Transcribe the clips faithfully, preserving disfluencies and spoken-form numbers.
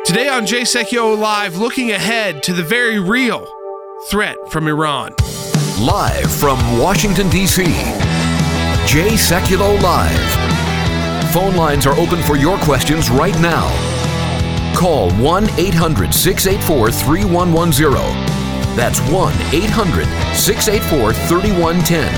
Today on Jay Sekulow Live, looking ahead to the very real threat from Iran. Live from Washington, D C, Jay Sekulow Live. Phone lines are open for your questions right now. Call one eight hundred six eight four three one one zero. That's one eight hundred six eight four three one one zero.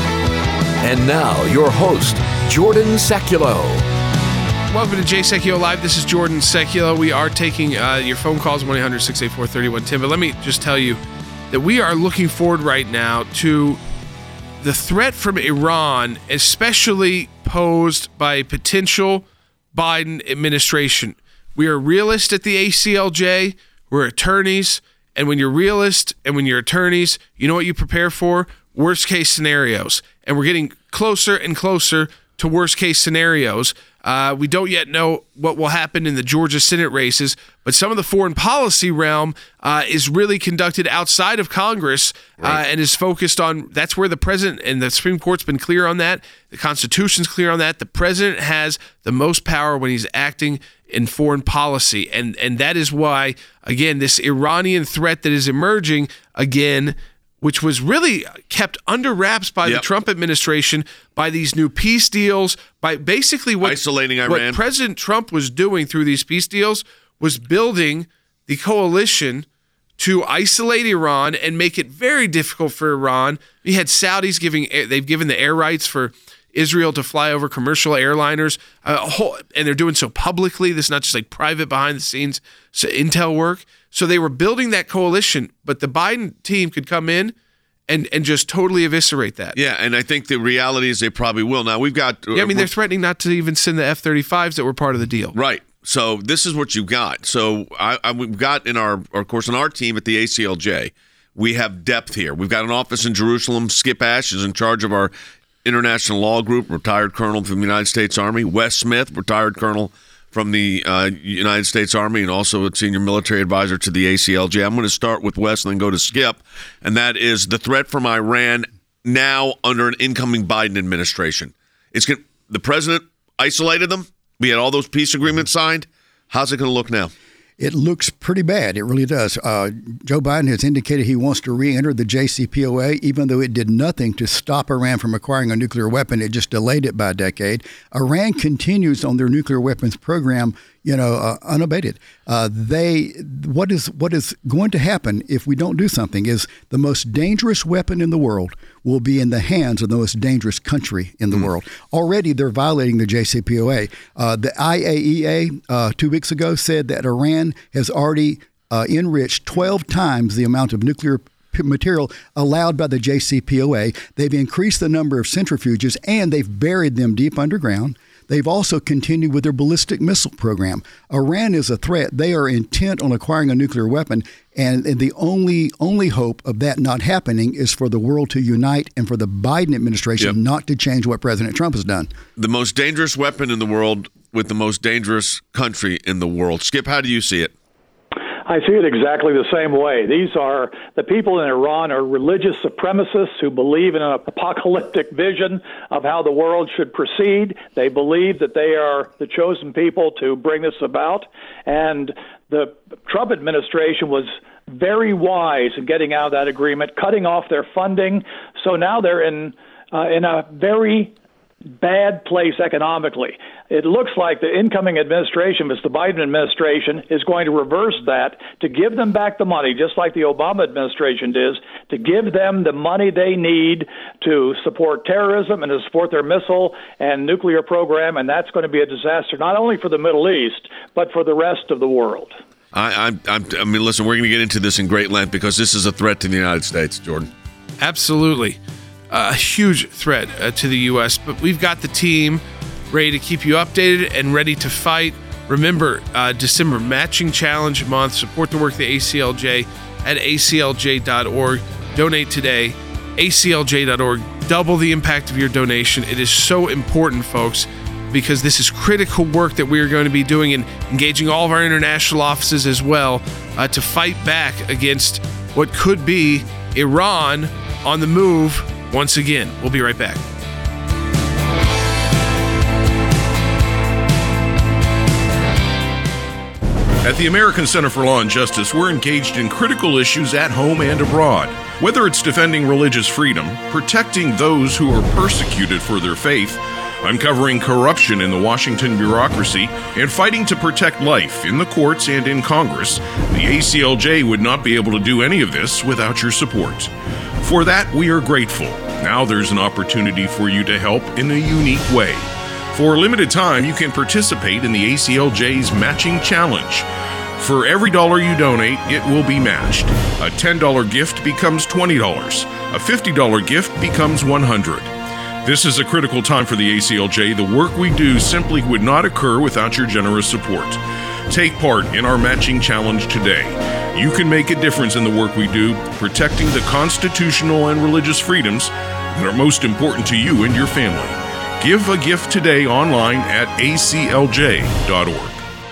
And now, your host, Jordan Sekulow. Welcome to Jay Sekulow Live. This is Jordan Sekulow. We are taking uh, your phone calls, one eight hundred six eight four three one one zero. But let me just tell you that we are looking forward right now to the threat from Iran, especially posed by a potential Biden administration. We are realists at the A C L J. We're attorneys. And when you're realists and when you're attorneys, you know what you prepare for? Worst case scenarios. And we're getting closer and closer to worst case scenarios. Uh, we don't yet know what will happen in the Georgia Senate races, but some of the foreign policy realm uh, is really conducted outside of Congress right. uh, and is focused on, that's where the president and the Supreme Court's been clear on that. The Constitution's clear on that. The president has the most power when he's acting in foreign policy. And, and that is why, again, this Iranian threat that is emerging again, which was really kept under wraps by yep. the Trump administration, by these new peace deals, by basically what, isolating Iran. What President Trump was doing through these peace deals was building the coalition to isolate Iran and make it very difficult for Iran. You had Saudis giving, they've given the air rights for Israel to fly over commercial airliners, uh, a whole, and they're doing so publicly. This is not just like private behind the scenes so intel work. So they were building that coalition, but the Biden team could come in and, and just totally eviscerate that. Yeah, and I think the reality is they probably will. Now, we've got... Yeah, I mean, they're threatening not to even send the F thirty-fives that were part of the deal. Right. So this is what you've got. So I, I, we've got in our, of course, in our team at the A C L J, we have depth here. We've got an office in Jerusalem. Skip Ash is in charge of our international law group, retired colonel from the United States Army. Wes Smith, retired colonel from the uh, United States Army and also a senior military advisor to the A C L J. I'm going to start with Wes and then go to Skip, and that is the threat from Iran now under an incoming Biden administration. It's gonna, the president isolated them. We had all those peace agreements signed. How's it going to look now? It looks pretty bad. It really does. Uh, Joe Biden has indicated he wants to re-enter the J C P O A, even though it did nothing to stop Iran from acquiring a nuclear weapon. It just delayed it by a decade. Iran continues on their nuclear weapons program, you know, uh, unabated. Uh, they, what is what is going to happen if we don't do something is the most dangerous weapon in the world will be in the hands of the most dangerous country in the mm. world. Already, they're violating the J C P O A. Uh, the I A E A uh, two weeks ago said that Iran has already uh, enriched twelve times the amount of nuclear material allowed by the J C P O A. They've increased the number of centrifuges, and they've buried them deep underground. They've also continued with their ballistic missile program. Iran is a threat. They are intent on acquiring a nuclear weapon, and, and the only only hope of that not happening is for the world to unite and for the Biden administration yep. not to change what President Trump has done. The most dangerous weapon in the world with the most dangerous country in the world. Skip, how do you see it? I see it exactly the same way. These are, the people in Iran are religious supremacists who believe in an apocalyptic vision of how the world should proceed. They believe that they are the chosen people to bring this about. And the Trump administration was very wise in getting out of that agreement, cutting off their funding. So now they're in uh, in a very bad place economically. It looks like the incoming administration, it's the Biden administration, is going to reverse that to give them back the money, just like the Obama administration did, to give them the money they need to support terrorism and to support their missile and nuclear program, and that's going to be a disaster not only for the Middle East, but for the rest of the world. I, I, I mean, listen, we're going to get into this in great length because this is a threat to the United States, Jordan. Absolutely. A huge threat uh, to the U S, but we've got the team ready to keep you updated and ready to fight. Remember, uh, December Matching Challenge Month. Support the work of the A C L J at A C L J dot org. Donate today, A C L J dot org. Double the impact of your donation. It is so important, folks, because this is critical work that we are going to be doing and engaging all of our international offices as well uh, to fight back against what could be Iran on the move once again. We'll be right back. At the American Center for Law and Justice, we're engaged in critical issues at home and abroad. Whether it's defending religious freedom, protecting those who are persecuted for their faith, uncovering corruption in the Washington bureaucracy, and fighting to protect life in the courts and in Congress, the A C L J would not be able to do any of this without your support. For that, we are grateful. Now there's an opportunity for you to help in a unique way. For a limited time, you can participate in the A C L J's Matching Challenge. For every dollar you donate, it will be matched. A ten dollars gift becomes twenty dollars. A fifty dollars gift becomes one hundred dollars. This is a critical time for the A C L J. The work we do simply would not occur without your generous support. Take part in our Matching Challenge today. You can make a difference in the work we do, protecting the constitutional and religious freedoms that are most important to you and your family. Give a gift today online at A C L J dot org.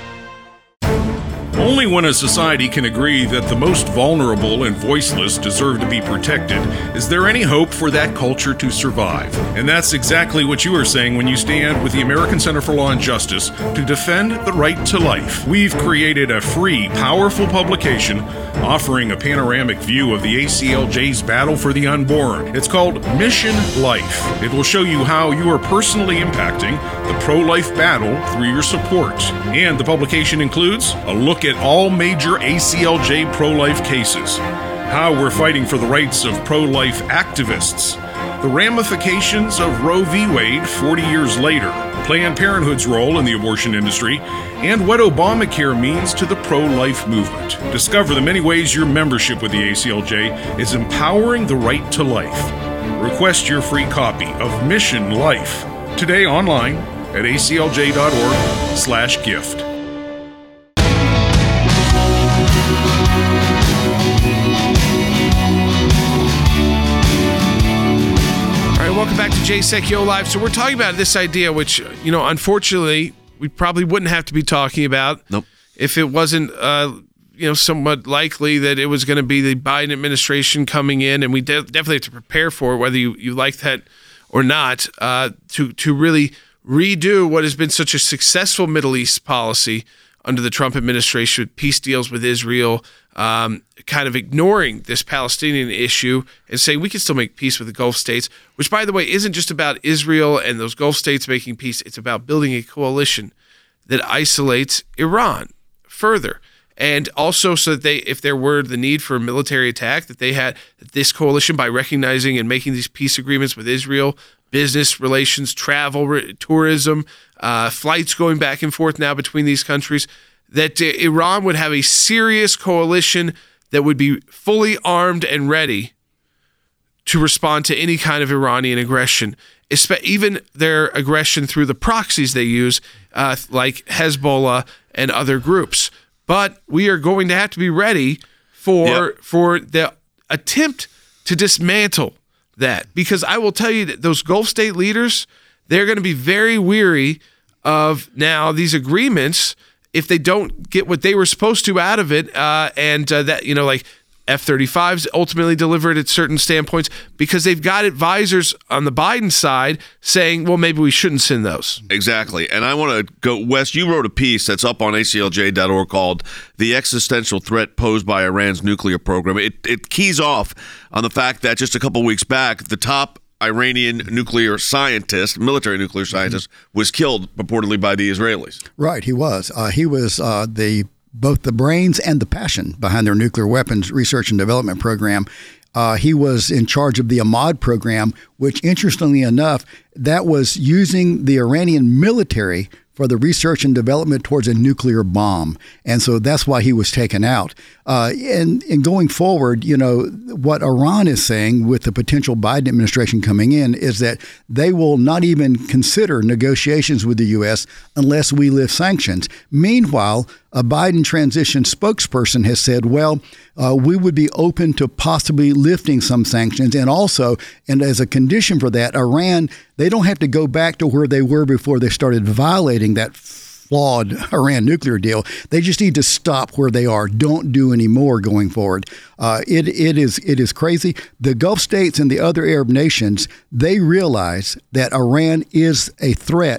Only when a society can agree that the most vulnerable and voiceless deserve to be protected is there any hope for that culture to survive. And that's exactly what you are saying when you stand with the American Center for Law and Justice to defend the right to life. We've created a free, powerful publication offering a panoramic view of the A C L J's battle for the unborn. It's called Mission Life. It will show you how you are personally impacting the pro-life battle through your support. And the publication includes a look at all major A C L J pro-life cases, how we're fighting for the rights of pro-life activists, the ramifications of Roe v. Wade forty years later, Planned Parenthood's role in the abortion industry, and what Obamacare means to the pro-life movement. Discover the many ways your membership with the A C L J is empowering the right to life. Request your free copy of Mission Life today online at A C L J dot org slash gift. Welcome back to Jay Secchio Live. So we're talking about this idea, which, you know, unfortunately, we probably wouldn't have to be talking about nope. if it wasn't, uh, you know, somewhat likely that it was going to be the Biden administration coming in, and we de- definitely have to prepare for it, whether you, you like that or not, uh, to to really redo what has been such a successful Middle East policy under the Trump administration, with peace deals with Israel, um, kind of ignoring this Palestinian issue and saying we can still make peace with the Gulf states, which, by the way, isn't just about Israel and those Gulf states making peace. It's about building a coalition that isolates Iran further. And also so that they, if there were the need for a military attack, that they had this coalition, by recognizing and making these peace agreements with Israel, business relations, travel, tourism, uh, flights going back and forth now between these countries, that uh, Iran would have a serious coalition that would be fully armed and ready to respond to any kind of Iranian aggression, even their aggression through the proxies they use, uh, like Hezbollah and other groups. But we are going to have to be ready for yep. for the attempt to dismantle that, because I will tell you that those Gulf state leaders, they're going to be very weary of now these agreements if they don't get what they were supposed to out of it, uh, and uh, that, you know, like F thirty-fives ultimately delivered at certain standpoints, because they've got advisors on the Biden side saying, well, maybe we shouldn't send those. Exactly. And I want to go, Wes, you wrote a piece that's up on A C L J dot org called The Existential Threat Posed by Iran's Nuclear Program. It, it keys off on the fact that just a couple weeks back, the top Iranian nuclear scientist, military nuclear scientist, was killed purportedly by the Israelis. Right, he was. Uh, he was uh, the both the brains and the passion behind their nuclear weapons research and development program. Uh, he was in charge of the Ahmad program, which, interestingly enough, that was using the Iranian military for the research and development towards a nuclear bomb. And so that's why he was taken out. Uh, and, and going forward, you know, what Iran is saying with the potential Biden administration coming in is that they will not even consider negotiations with the U S unless we lift sanctions. Meanwhile, a Biden transition spokesperson has said, well, uh, we would be open to possibly lifting some sanctions. And also, and as a condition for that, Iran, they don't have to go back to where they were before they started violating that flawed Iran nuclear deal. They just need to stop where they are. Don't do any more going forward. Uh, it it is it is crazy. The Gulf states and the other Arab nations, they realize that Iran is a threat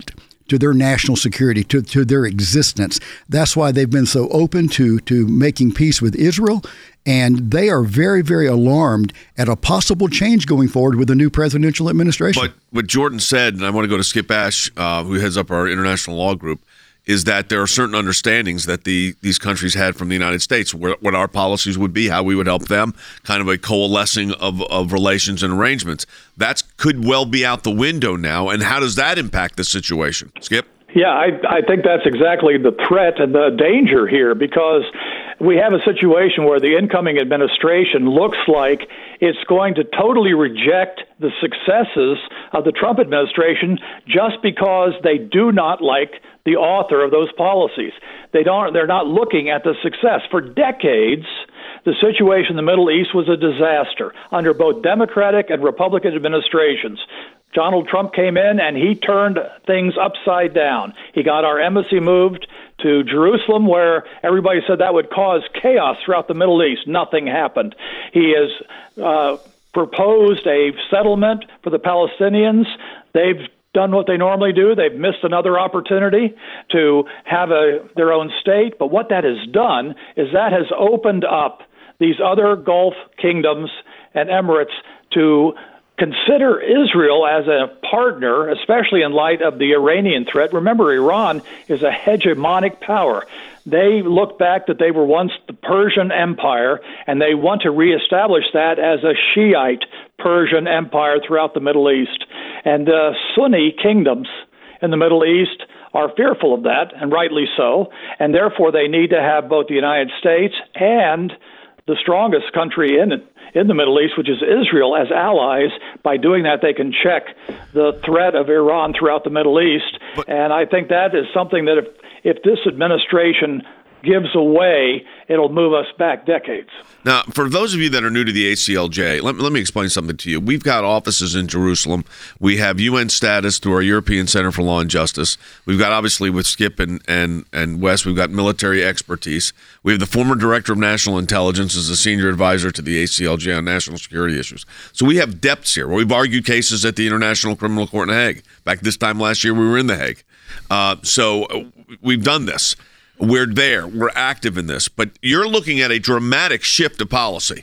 to their national security, to, to their existence. That's why they've been so open to, to making peace with Israel. And they are very, very alarmed at a possible change going forward with the new presidential administration. But what Jordan said, and I want to go to Skip Ash, uh, who heads up our international law group, is that there are certain understandings that the these countries had from the United States, where, what our policies would be, how we would help them, kind of a coalescing of, of relations and arrangements. That could well be out the window now, and how does that impact the situation? Skip? Yeah, I, I think that's exactly the threat and the danger here, because we have a situation where the incoming administration looks like it's going to totally reject the successes of the Trump administration just because they do not like the author of those policies. They don't, they're not looking at the success. For decades, the situation in the Middle East was a disaster under both Democratic and Republican administrations. Donald Trump came in and he turned things upside down. He got our embassy moved to Jerusalem, where everybody said that would cause chaos throughout the Middle East. Nothing happened. He has uh, proposed a settlement for the Palestinians. They've done what they normally do. They've missed another opportunity to have a, their own state. But what that has done is that has opened up these other Gulf kingdoms and emirates to consider Israel as a partner, especially in light of the Iranian threat. Remember, Iran is a hegemonic power. They look back that they were once the Persian Empire, and they want to reestablish that as a Shiite Persian Empire throughout the Middle East. And uh, Sunni kingdoms in the Middle East are fearful of that, and rightly so, and therefore they need to have both the United States and the strongest country in it, in the Middle East, which is Israel, as allies. By doing that, they can check the threat of Iran throughout the Middle East. But, and I think that is something that if, if this administration gives away, it'll move us back decades. Now, for those of you that are new to the A C L J, let, let me explain something to you. We've got offices in Jerusalem. We have U N status through our European Center for Law and Justice. We've got, obviously, with Skip and, and, and Wes, we've got military expertise. We have the former Director of National Intelligence as a senior advisor to the A C L J on national security issues. So we have depths here. We've argued cases at the International Criminal Court in The Hague. Back this time last year, we were in The Hague. Uh, so we've done this. We're there. We're active in this. But you're looking at a dramatic shift of policy,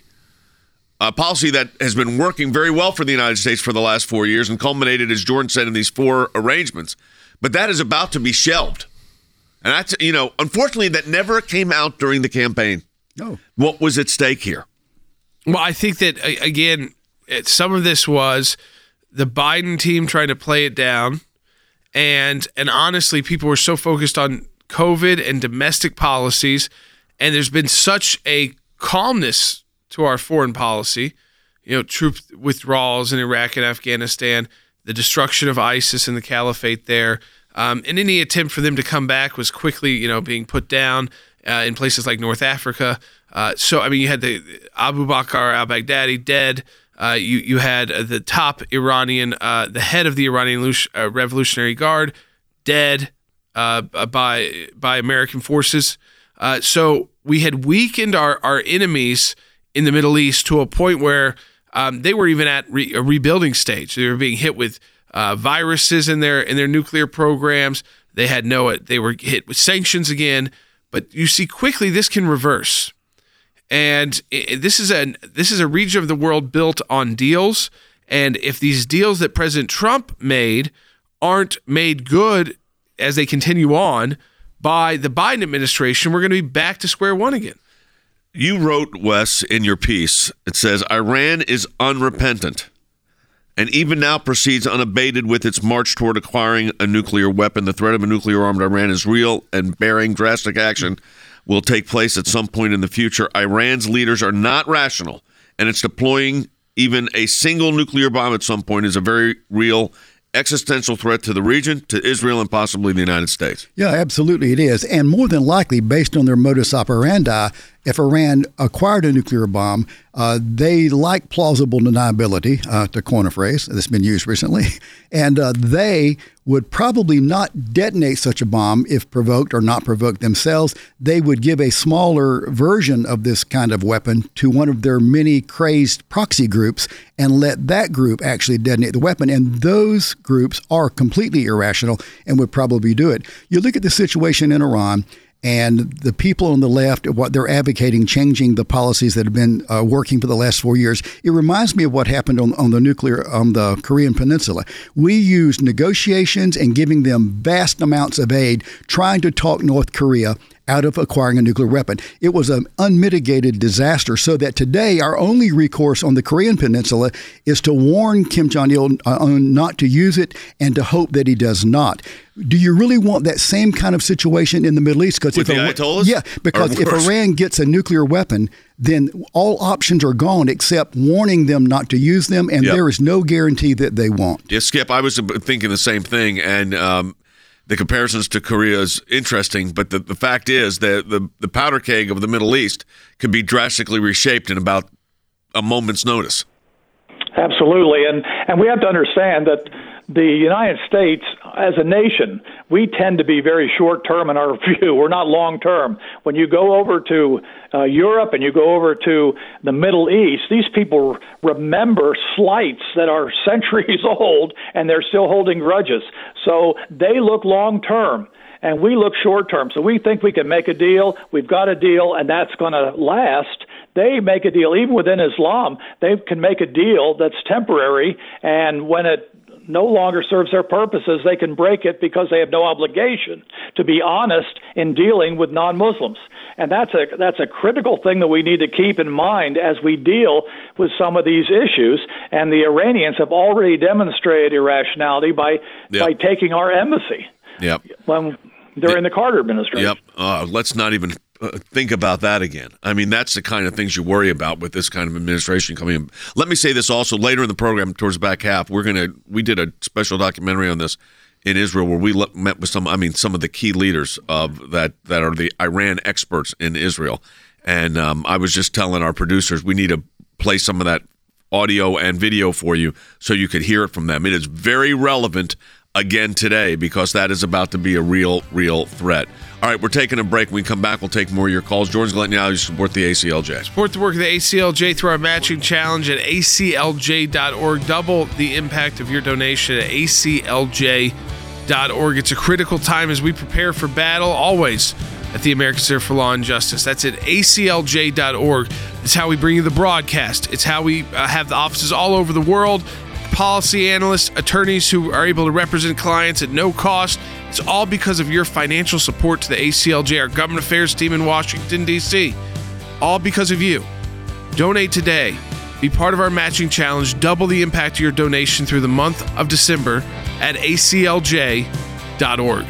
a policy that has been working very well for the United States for the last four years and culminated, as Jordan said, in these four arrangements. But that is about to be shelved. And that's, you know, unfortunately, that never came out during the campaign. No. What was at stake here? Well, I think that, again, some of this was the Biden team trying to play it down. And, and honestly, people were so focused on COVID and domestic policies, and there's been such a calmness to our foreign policy, you know, troop withdrawals in Iraq and Afghanistan, the destruction of ISIS and the caliphate there, um, and any attempt for them to come back was quickly, you know, being put down uh, in places like North Africa. Uh, so, I mean, you had the Abu Bakr al-Baghdadi dead. Uh, you you had the top Iranian, uh, the head of the Iranian uh, Revolutionary Guard, dead. Uh, by by American forces. Uh, so we had weakened our, our enemies in the Middle East to a point where um, they were even at re- a rebuilding stage. They were being hit with uh, viruses in their in their nuclear programs. They had no they were hit with sanctions again. But you see quickly this can reverse. And it, this is a this is a region of the world built on deals. And if these deals that President Trump made aren't made good as they continue on by the Biden administration, we're going to be back to square one again. You wrote, Wes, in your piece, it says, Iran is unrepentant and even now proceeds unabated with its march toward acquiring a nuclear weapon. The threat of a nuclear-armed Iran is real, and bearing drastic action will take place at some point in the future. Iran's leaders are not rational, and it's deploying even a single nuclear bomb at some point is a very real existential threat to the region, to Israel, and possibly the United States. Yeah, absolutely it is. And more than likely, based on their modus operandi, if Iran acquired a nuclear bomb, uh, they like plausible deniability, uh, to coin a phrase that's been used recently, and uh, they would probably not detonate such a bomb if provoked or not provoked themselves. They would give a smaller version of this kind of weapon to one of their many crazed proxy groups and let that group actually detonate the weapon. And those groups are completely irrational and would probably do it. You look at the situation in Iran, and the people on the left, what they're advocating, changing the policies that have been uh, working for the last four years. It reminds me of what happened on, on the nuclear, on the Korean Peninsula. We used negotiations and giving them vast amounts of aid, trying to talk North Korea out of acquiring a nuclear weapon. It was an unmitigated disaster, so that today our only recourse on the Korean Peninsula is to warn Kim Jong-il uh, not to use it and to hope that he does not. Do you really want that same kind of situation in the Middle East? With if the a, Ayatollahs? Yeah, because if Iran gets a nuclear weapon, then all options are gone except warning them not to use them, and yep. there is no guarantee that they won't. Yeah, Skip, I was thinking the same thing, and um, the comparisons to Korea is interesting, but the, the fact is that the, the powder keg of the Middle East could be drastically reshaped in about a moment's notice. Absolutely, and and we have to understand that the United States, as a nation, we tend to be very short-term in our view. We're not long-term. When you go over to uh, Europe and you go over to the Middle East, these people remember slights that are centuries old, and they're still holding grudges. So they look long-term, and we look short-term. So we think we can make a deal. We've got a deal, and that's going to last. They make a deal. Even within Islam, they can make a deal that's temporary, and when it no longer serves their purposes, they can break it because they have no obligation to be honest in dealing with non-Muslims. And that's a that's a critical thing that we need to keep in mind as we deal with some of these issues. And the Iranians have already demonstrated irrationality by yep. by taking our embassy. Yep. When during yep. the Carter administration. Yep. Uh, let's not even uh, think about that again. I mean, that's the kind of things you worry about with this kind of administration coming in. Let me say this also later in the program, towards the back half, we're gonna we did a special documentary on this in Israel where we le- met with some, I mean, some of the key leaders of that that are the Iran experts in Israel, and um, I was just telling our producers we need to play some of that audio and video for you so you could hear it from them. It is very relevant again today because that is about to be a real, real threat. All right, we're taking a break. When we come back, we'll take more of your calls. Jordan's letting you know how you support the A C L J. Support the work of the A C L J through our matching challenge at A C L J dot org. Double the impact of your donation at A C L J dot org. It's a critical time as we prepare for battle, always at the American Center for Law and Justice. That's at A C L J dot org. It's how we bring you the broadcast. It's how we uh, have the offices all over the world. Policy analysts, attorneys who are able to represent clients at no cost. It's all because of your financial support to the A C L J, our government affairs team in Washington, D C All because of you. Donate today. Be part of our matching challenge. Double the impact of your donation through the month of December at A C L J dot org.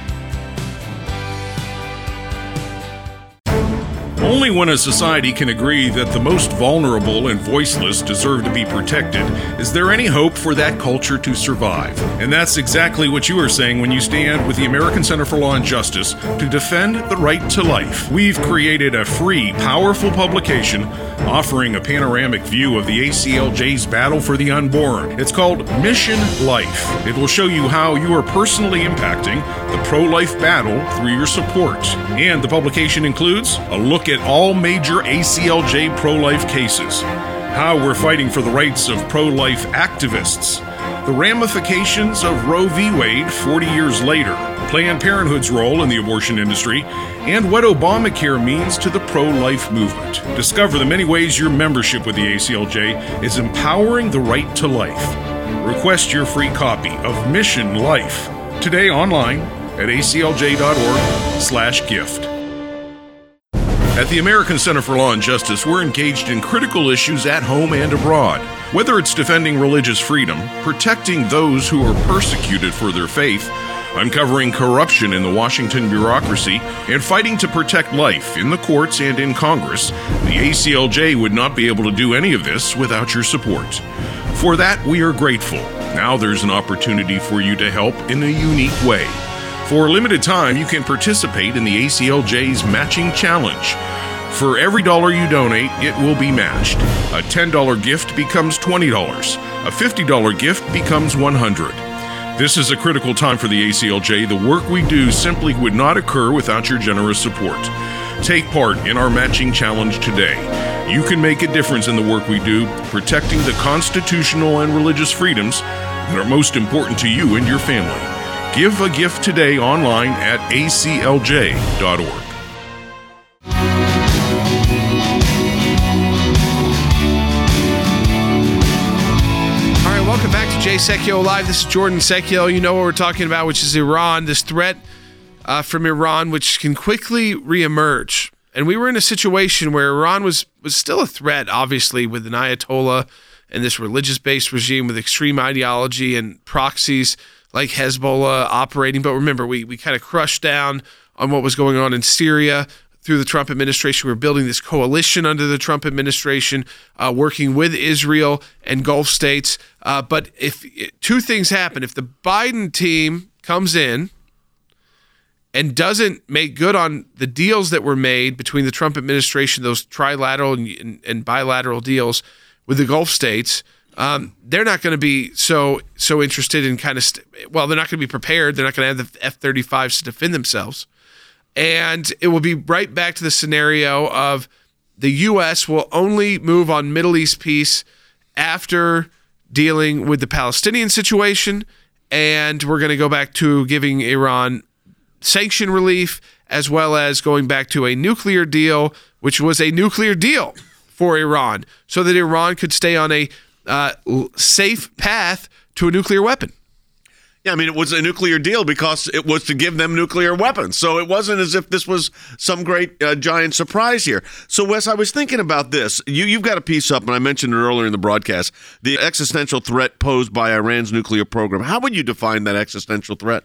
Only when a society can agree that the most vulnerable and voiceless deserve to be protected is there any hope for that culture to survive. And that's exactly what you are saying when you stand with the American Center for Law and Justice to defend the right to life. We've created a free, powerful publication offering a panoramic view of the A C L J's battle for the unborn. It's called Mission Life. It will show you how you are personally impacting the pro-life battle through your support. And the publication includes a look at all major A C L J pro-life cases, how we're fighting for the rights of pro-life activists, the ramifications of Roe v. Wade forty years later, Planned Parenthood's role in the abortion industry, and what Obamacare means to the pro-life movement. Discover the many ways your membership with the A C L J is empowering the right to life. Request your free copy of Mission Life today online at A C L J dot org slash gift. At the American Center for Law and Justice, we're engaged in critical issues at home and abroad. Whether it's defending religious freedom, protecting those who are persecuted for their faith, uncovering corruption in the Washington bureaucracy, and fighting to protect life in the courts and in Congress, the A C L J would not be able to do any of this without your support. For that, we are grateful. Now there's an opportunity for you to help in a unique way. For a limited time, you can participate in the A C L J's Matching Challenge. For every dollar you donate, it will be matched. A ten dollars gift becomes twenty dollars. A fifty dollars gift becomes one hundred dollars. This is a critical time for the A C L J. The work we do simply would not occur without your generous support. Take part in our matching challenge today. You can make a difference in the work we do, protecting the constitutional and religious freedoms that are most important to you and your family. Give a gift today online at A C L J dot org. Welcome back to Jay Sekulow Live. This is Jordan Sekulow. You know what we're talking about, which is Iran, this threat uh, from Iran, which can quickly reemerge. And we were in a situation where Iran was, was still a threat, obviously, with an Ayatollah and this religious-based regime with extreme ideology and proxies like Hezbollah operating. But remember, we, we kind of crushed down on what was going on in Syria through the Trump administration. We were building this coalition under the Trump administration, uh, working with Israel and Gulf states. Uh, but if two things happen, if the Biden team comes in and doesn't make good on the deals that were made between the Trump administration, those trilateral and, and, and bilateral deals with the Gulf states, um, they're not going to be so so interested in kind of, st- well, they're not going to be prepared. They're not going to have the F thirty-fives to defend themselves. And it will be right back to the scenario of the U S will only move on Middle East peace after dealing with the Palestinian situation, and we're going to go back to giving Iran sanction relief, as well as going back to a nuclear deal, which was a nuclear deal for Iran, so that Iran could stay on a uh, safe path to a nuclear weapon. Yeah, I mean, it was a nuclear deal because it was to give them nuclear weapons. So it wasn't as if this was some great uh, giant surprise here. So, Wes, I was thinking about this. You, you've got a piece up, and I mentioned it earlier in the broadcast, the existential threat posed by Iran's nuclear program. How would you define that existential threat?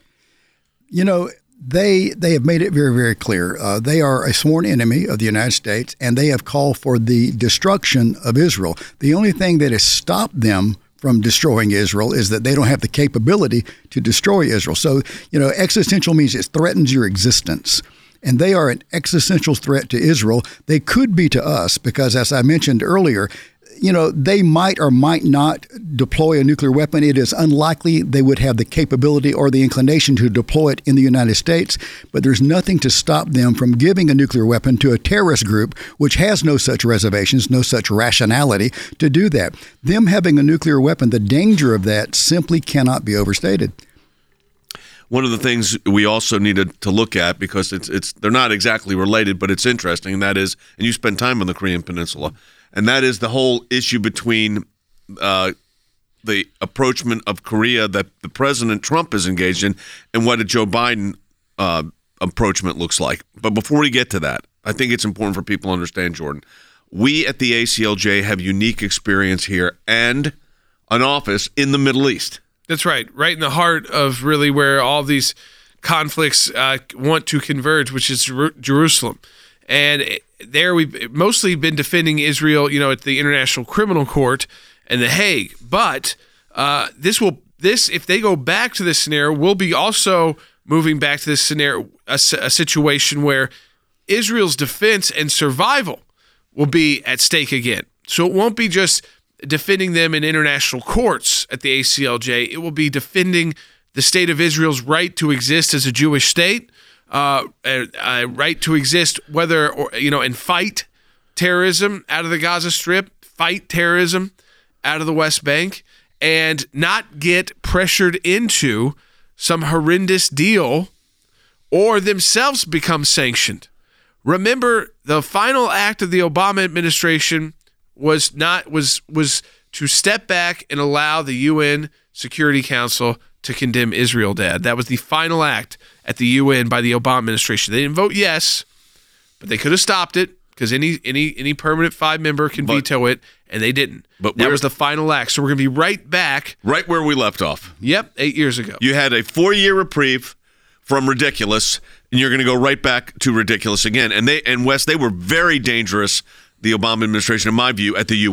You know, they they have made it very, very clear. Uh, they are a sworn enemy of the United States, and they have called for the destruction of Israel. The only thing that has stopped them from destroying Israel is that they don't have the capability to destroy Israel. So, you know, existential means it threatens your existence. And they are an existential threat to Israel. They could be to us because, as I mentioned earlier, you know, they might or might not deploy a nuclear weapon. It is unlikely they would have the capability or the inclination to deploy it in the United States, but there's nothing to stop them from giving a nuclear weapon to a terrorist group, which has no such reservations, no such rationality to do that. Them having a nuclear weapon, the danger of that simply cannot be overstated. One of the things we also needed to look at, because it's it's they're not exactly related, but it's interesting, and that is, and you spend time on the Korean Peninsula, and that is the whole issue between uh, the approachment of Korea that the President Trump is engaged in and what a Joe Biden uh, approachment looks like. But before we get to that, I think it's important for people to understand, Jordan, we at the A C L J have unique experience here and an office in the Middle East. That's right, right in the heart of really where all these conflicts uh, want to converge, which is Jer- Jerusalem. And there we've mostly been defending Israel, you know, at the International Criminal Court and The Hague. But uh, this will, this if they go back to this scenario, we'll be also moving back to this scenario, a, a situation where Israel's defense and survival will be at stake again. So it won't be just defending them in international courts at the A C L J. It will be defending the state of Israel's right to exist as a Jewish state, uh, a, a right to exist whether, or, you know, and fight terrorism out of the Gaza Strip, fight terrorism out of the West Bank, and not get pressured into some horrendous deal or themselves become sanctioned. Remember, the final act of the Obama administration was not was was to step back and allow the U N Security Council to condemn Israel, Dad. That was the final act at the U N by the Obama administration. They didn't vote yes, but they could have stopped it because any any any permanent five member can but, veto it, and they didn't. But that was the final act. So we're going to be right back. Right where we left off. Yep, eight years ago. You had a four-year reprieve from ridiculous, and you're going to go right back to ridiculous again. And they and Wes, they were very dangerous, the Obama administration, in my view, at the U N.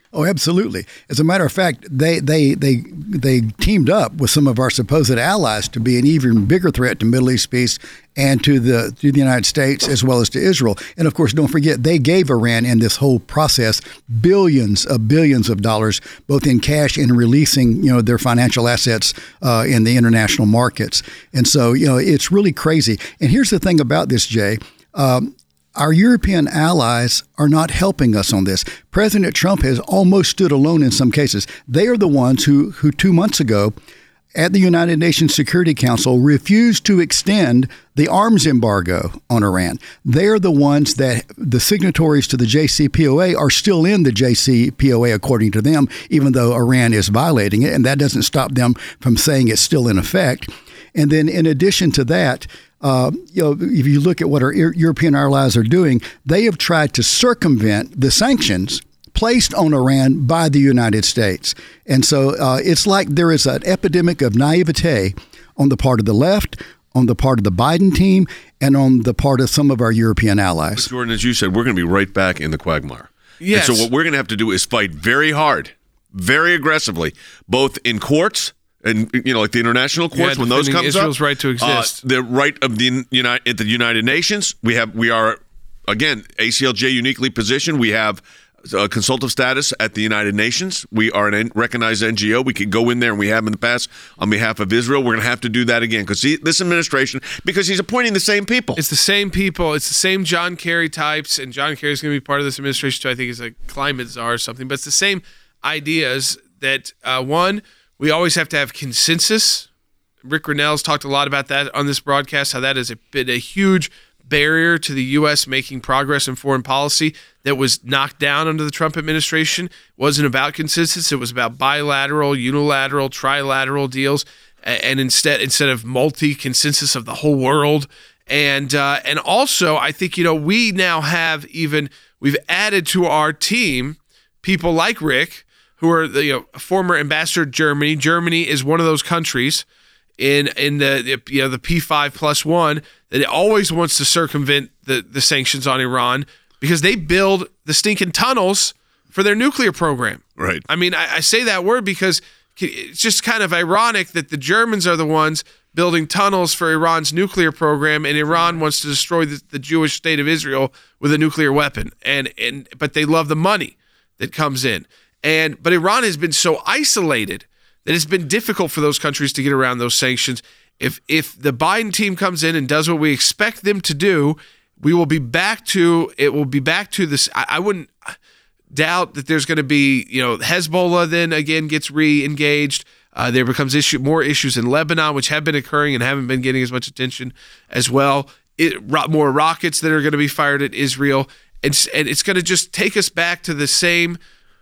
Oh, absolutely. As a matter of fact, they they they they teamed up with some of our supposed allies to be an even bigger threat to Middle East peace and to the to the United States as well as to Israel. And of course, don't forget, they gave Iran in this whole process billions of billions of dollars, both in cash and releasing, you know, their financial assets uh, in the international markets. And so, you know, it's really crazy. And here's the thing about this, Jay. Um, Our European allies are not helping us on this. President Trump has almost stood alone in some cases. They are the ones who, who two months ago at the United Nations Security Council refused to extend the arms embargo on Iran. They are the ones that the signatories to the J C P O A are still in the J C P O A, according to them, even though Iran is violating it. And that doesn't stop them from saying it's still in effect. And then in addition to that, Uh, you know, if you look at what our European allies are doing, they have tried to circumvent the sanctions placed on Iran by the United States. And so uh, it's like there is an epidemic of naivete on the part of the left, on the part of the Biden team, and on the part of some of our European allies. But Jordan, as you said, we're going to be right back in the quagmire. Yes. And so what we're going to have to do is fight very hard, very aggressively, both in courts and, you know, like the international courts, yeah, when those comes Israel's up, right to exist, uh, the right of the United at the United Nations. We have we are again A C L J uniquely positioned. We have uh, consultative status at the United Nations. We are an recognized N G O. We could go in there, and we have in the past on behalf of Israel. We're going to have to do that again because this administration, because he's appointing the same people. It's the same people. It's the same John Kerry types, and John Kerry's going to be part of this administration too. I think he's a climate czar or something. But it's the same ideas that uh, one. We always have to have consensus. Rick Grenell's talked a lot about that on this broadcast, how that has been a huge barrier to the U S making progress in foreign policy that was knocked down under the Trump administration. It wasn't about consensus. It was about bilateral, unilateral, trilateral deals, and instead instead of multi-consensus of the whole world. And uh, and also, I think, you know, we now have even, we've added to our team people like Rick, who are the you know, former ambassador to Germany. Germany is one of those countries in in the you know the P five plus one that always wants to circumvent the, the sanctions on Iran because they build the stinking tunnels for their nuclear program. Right. I mean, I, I say that word because it's just kind of ironic that the Germans are the ones building tunnels for Iran's nuclear program, and Iran wants to destroy the, the Jewish state of Israel with a nuclear weapon. And and but they love the money that comes in. And but Iran has been so isolated that it's been difficult for those countries to get around those sanctions. If if the Biden team comes in and does what we expect them to do, we will be back to it. Will be back to this. I, I wouldn't doubt that there's going to be you know Hezbollah then again gets re-engaged. Uh, there becomes issue more issues in Lebanon, which have been occurring and haven't been getting as much attention as well. It, more rockets that are going to be fired at Israel, and, and it's going to just take us back to the same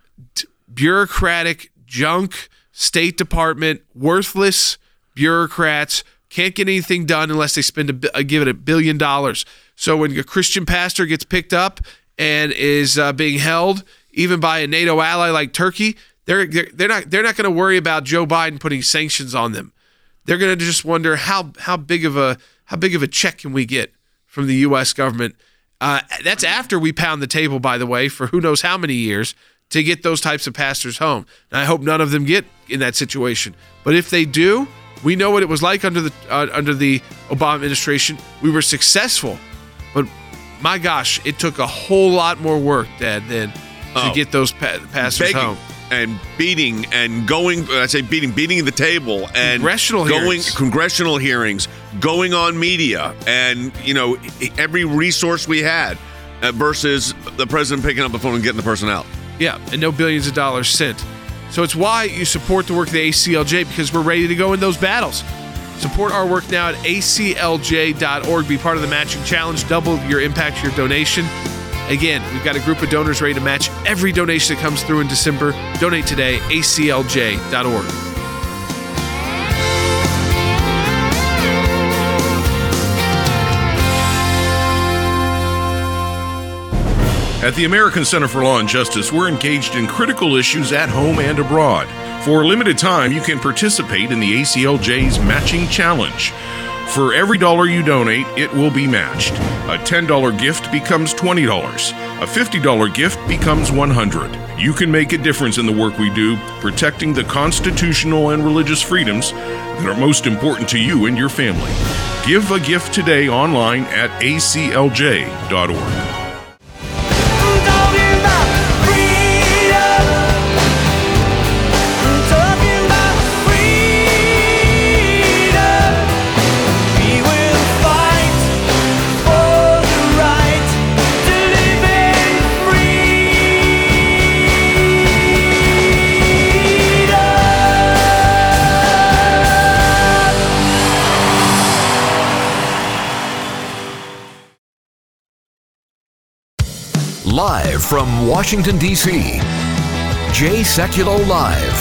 bureaucratic junk State Department, worthless bureaucrats, can't get anything done unless they spend a, give it a billion dollars. So when a Christian pastor gets picked up and is uh, being held even by a NATO ally like Turkey, they're they're, they're not they're not going to worry about Joe Biden putting sanctions on them. They're going to just wonder how how big of a how big of a check can we get from the U S government. Uh, that's after we pound the table, by the way, for who knows how many years to get those types of pastors home. And I hope none of them get in that situation. But if they do, we know what it was like under the uh, under the Obama administration. We were successful, but my gosh, it took a whole lot more work, Dad, then to oh, get those pa- pastors begging home. And beating and going, I say beating, beating the table and congressional going, hearings. congressional hearings, going on media, and you know every resource we had uh, versus the president picking up the phone and getting the person out. Yeah, and no billions of dollars sent. So it's why you support the work of the A C L J, because we're ready to go in those battles. Support our work now at A C L J dot org. Be part of the matching challenge. Double your impact, your donation. Again, we've got a group of donors ready to match every donation that comes through in December. Donate today, A C L J dot org. At the American Center for Law and Justice, we're engaged in critical issues at home and abroad. For a limited time, you can participate in the A C L J's Matching Challenge. For every dollar you donate, it will be matched. A ten dollar gift becomes twenty dollars. A fifty dollar gift becomes one hundred dollars. You can make a difference in the work we do, protecting the constitutional and religious freedoms that are most important to you and your family. Give a gift today online at a c l j dot org. Live from Washington, D C, Jay Sekulow Live.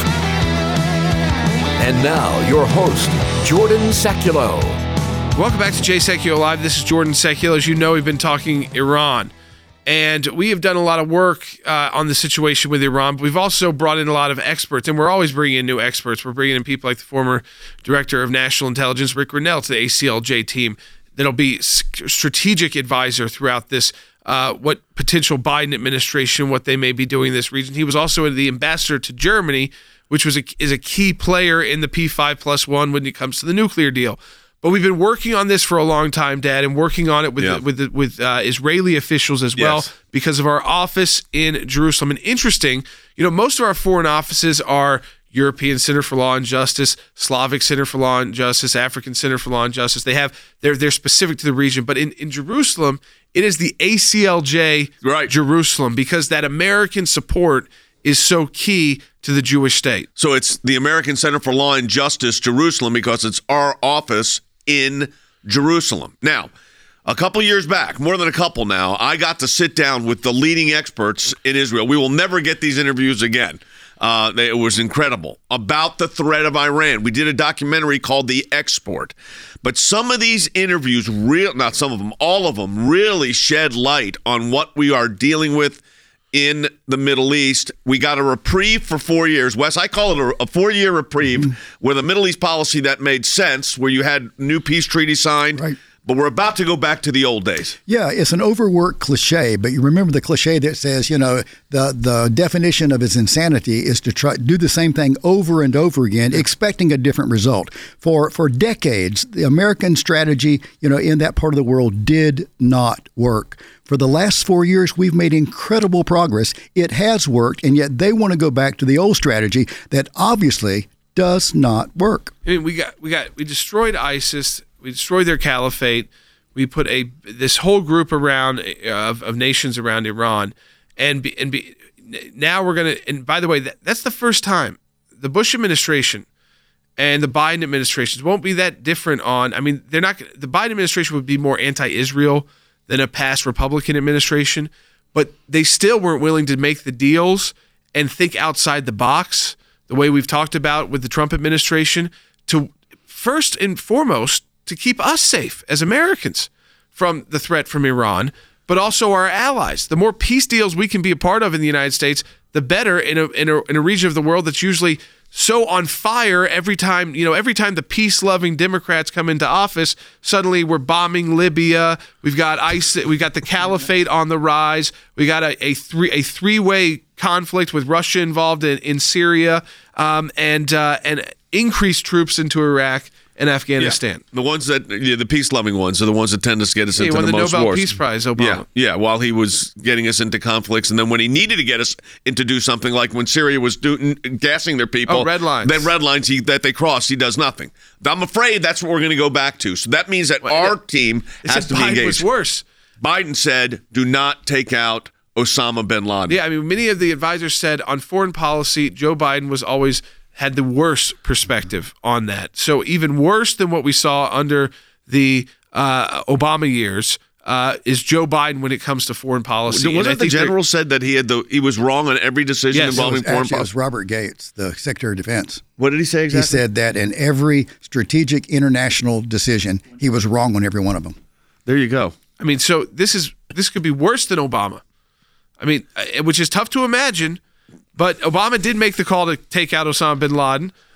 And now, your host, Jordan Sekulow. Welcome back to Jay Sekulow Live. This is Jordan Sekulow. As you know, we've been talking Iran. And we have done a lot of work uh, on the situation with Iran, but we've also brought in a lot of experts, and we're always bringing in new experts. We're bringing in people like the former Director of National Intelligence, Rick Grenell, to the A C L J team that'll be strategic advisor throughout this Uh, what potential Biden administration, what they may be doing in this region. He was also the ambassador to Germany, which was a, is a key player in the P five plus one when it comes to the nuclear deal. But we've been working on this for a long time, Dad, and working on it with yeah. with with uh, Israeli officials as well, yes. because of our office in Jerusalem. And interesting, you know, most of our foreign offices are European Center for Law and Justice, Slavic Center for Law and Justice, African Center for Law and Justice. They have they're they're specific to the region, but in, in Jerusalem, it is the A C L J right. Jerusalem, because that American support is so key to the Jewish state. So it's the American Center for Law and Justice Jerusalem, because it's our office in Jerusalem. Now, a couple years back, more than a couple now, I got to sit down with the leading experts in Israel. We will never get these interviews again. Uh, it was incredible, about the threat of Iran. We did a documentary called The Export. But some of these interviews, real not some of them, all of them, really shed light on what we are dealing with in the Middle East. We got a reprieve for four years. Wes, I call it a, a four-year reprieve mm-hmm. with a Middle East policy that made sense, where you had new peace treaty signed. Right. But we're about to go back to the old days. Yeah, it's an overworked cliche, but you remember the cliche that says, you know, the, the definition of his insanity is to try do the same thing over and over again, expecting a different result. For for decades, the American strategy, you know, in that part of the world did not work. For the last four years, we've made incredible progress. It has worked, and yet they want to go back to the old strategy that obviously does not work. I mean, we got we got we destroyed ISIS. We destroyed their caliphate. We put a this whole group around uh, of, of nations around Iran, and be, and be, now we're gonna. And by the way, that, that's the first time the Bush administration and the Biden administrations won't be that different on. I mean, they're not. The Biden administration would be more anti-Israel than a past Republican administration, but they still weren't willing to make the deals and think outside the box the way we've talked about with the Trump administration. To first and foremost, to keep us safe as Americans from the threat from Iran, but also our allies. The more peace deals we can be a part of in the United States, the better in a, in a, in a region of the world that's usually so on fire every time, you know, every time the peace-loving Democrats come into office, suddenly we're bombing Libya. We've got ISIS, we've got the caliphate on the rise. We got a, a three a three-way conflict with Russia involved in, in Syria, um, and uh, and increased troops into Iraq and Afghanistan. Yeah. The ones that, yeah, the peace-loving ones are the ones that tend to get us yeah, into the, the most Nobel wars. Peace Prize, Obama. Yeah, yeah, while he was getting us into conflicts, and then when he needed to get us into do something, like when Syria was do, gassing their people, oh, red lines. Then red lines he, that they crossed, he does nothing. I'm afraid that's what we're going to go back to. So that means that well, our that, team has to be Biden engaged. Was worse. Biden said, "Do not take out Osama bin Laden." Yeah, I mean, many of the advisors said on foreign policy, Joe Biden was always had the worst perspective on that. So even worse than what we saw under the uh, Obama years uh, is Joe Biden when it comes to foreign policy. Wasn't the general said that he had the he was wrong on every decision yes, involving was, foreign actually, policy? It was Robert Gates, the Secretary of Defense. What did he say exactly? He said that in every strategic international decision, he was wrong on every one of them. There you go. I mean, so this is this could be worse than Obama. I mean, which is tough to imagine. But Obama did make the call to take out Osama bin Laden.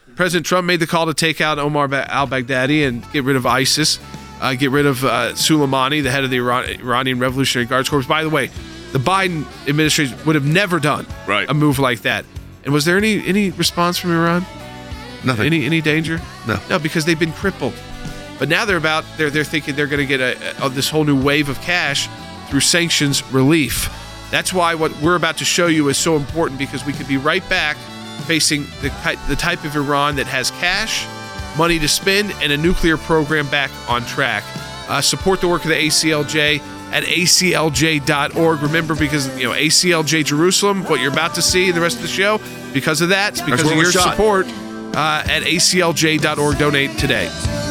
President Trump made the call to take out Omar al-Baghdadi and get rid of ISIS, uh, get rid of uh, Soleimani, the head of the Iran- Iranian Revolutionary Guards Corps. By the way, the Biden administration would have never done right. a move like that. And was there any any response from Iran? Nothing. Any any danger? No. No, because they've been crippled. But now they're about they're they're thinking they're going to get a, a this whole new wave of cash through sanctions relief. That's why what we're about to show you is so important, because we could be right back facing the the type of Iran that has cash, money to spend, and a nuclear program back on track. Uh, support the work of the A C L J at A C L J dot org. Remember, because you know A C L J Jerusalem, what you're about to see in the rest of the show, because of that, it's because of your shot. support uh, at A C L J dot org. Donate today.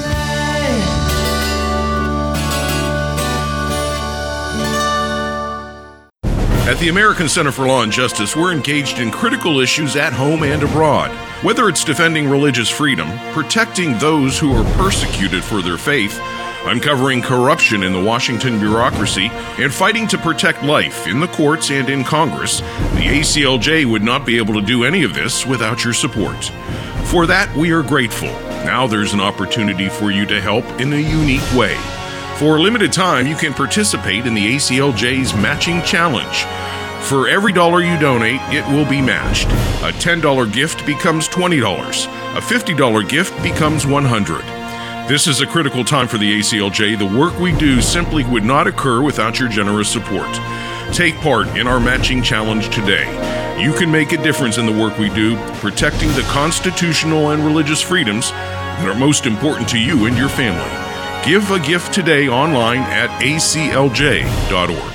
At the American Center for Law and Justice, we're engaged in critical issues at home and abroad. Whether it's defending religious freedom, protecting those who are persecuted for their faith, uncovering corruption in the Washington bureaucracy, and fighting to protect life in the courts and in Congress, the A C L J would not be able to do any of this without your support. For that, we are grateful. Now there's an opportunity for you to help in a unique way. For a limited time, you can participate in the A C L J's Matching Challenge. For every dollar you donate, it will be matched. A ten dollars gift becomes twenty dollars. A fifty dollars gift becomes one hundred dollars. This is a critical time for the A C L J. The work we do simply would not occur without your generous support. Take part in our Matching Challenge today. You can make a difference in the work we do, protecting the constitutional and religious freedoms that are most important to you and your family. Give a gift today online at A C L J dot org.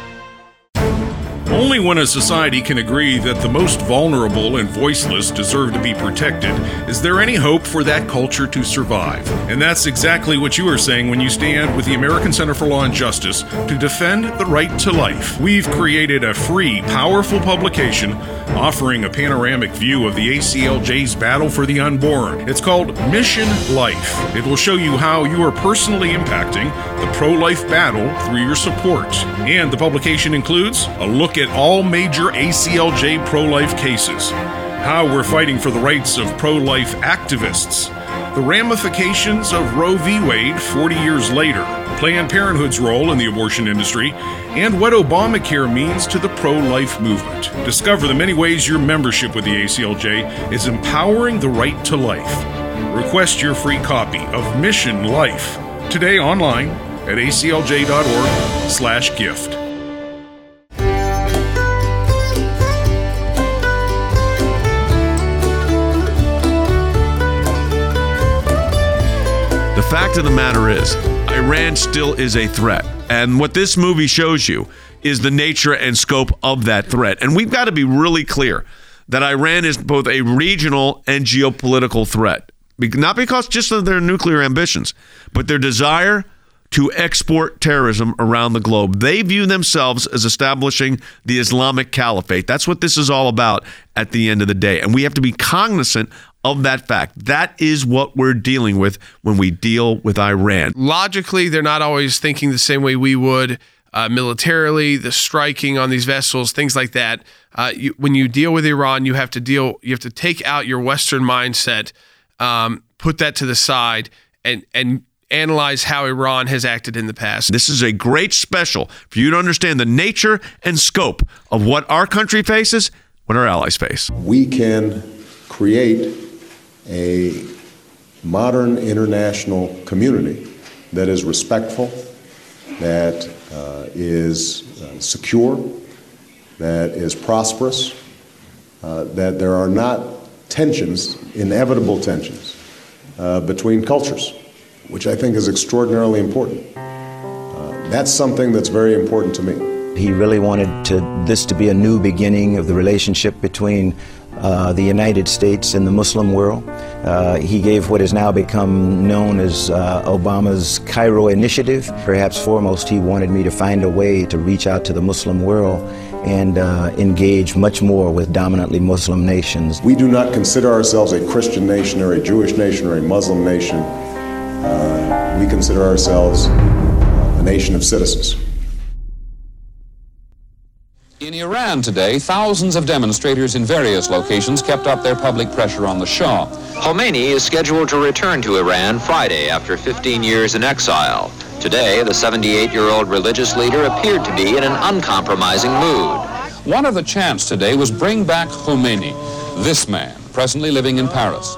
Only when a society can agree that the most vulnerable and voiceless deserve to be protected is there any hope for that culture to survive. And that's exactly what you are saying when you stand with the American Center for Law and Justice to defend the right to life. We've created a free, powerful publication offering a panoramic view of the A C L J's battle for the unborn. It's called Mission Life. It will show you how you are personally impacting the pro-life battle through your support. And the publication includes a look at all major A C L J pro-life cases, how we're fighting for the rights of pro-life activists, the ramifications of Roe v. Wade forty years later, Planned Parenthood's role in the abortion industry, and what Obamacare means to the pro-life movement. Discover the many ways your membership with the A C L J is empowering the right to life. Request your free copy of Mission Life today online at A C L J dot org slash gift. The fact of the matter is, Iran still is a threat. And what this movie shows you is the nature and scope of that threat. And we've got to be really clear that Iran is both a regional and geopolitical threat. Not because just of their nuclear ambitions, but their desire to export terrorism around the globe. They view themselves as establishing the Islamic Caliphate. That's what this is all about at the end of the day. And we have to be cognizant of that fact. That is what we're dealing with when we deal with Iran. Logically, they're not always thinking the same way we would. Uh, militarily, the striking on these vessels, things like that. Uh, you, when you deal with Iran, you have to deal. You have to take out your Western mindset, um, put that to the side, and and analyze how Iran has acted in the past. This is a great special for you to understand the nature and scope of what our country faces, what our allies face. We can create a modern international community that is respectful, that uh, is uh, secure, that is prosperous, uh, that there are not tensions, inevitable tensions, uh, between cultures, which I think is extraordinarily important. Uh, that's something that's very important to me. He really wanted to, this to be a new beginning of the relationship between uh, the United States and the Muslim world. Uh, he gave what has now become known as uh, Obama's Cairo Initiative. Perhaps foremost, he wanted me to find a way to reach out to the Muslim world and uh, engage much more with dominantly Muslim nations. We do not consider ourselves a Christian nation or a Jewish nation or a Muslim nation. Uh, we consider ourselves a nation of citizens. In Iran today, thousands of demonstrators in various locations kept up their public pressure on the Shah. Khomeini is scheduled to return to Iran Friday after fifteen years in exile. Today, the seventy-eight-year-old religious leader appeared to be in an uncompromising mood. One of the chants today was bring back Khomeini, this man, presently living in Paris.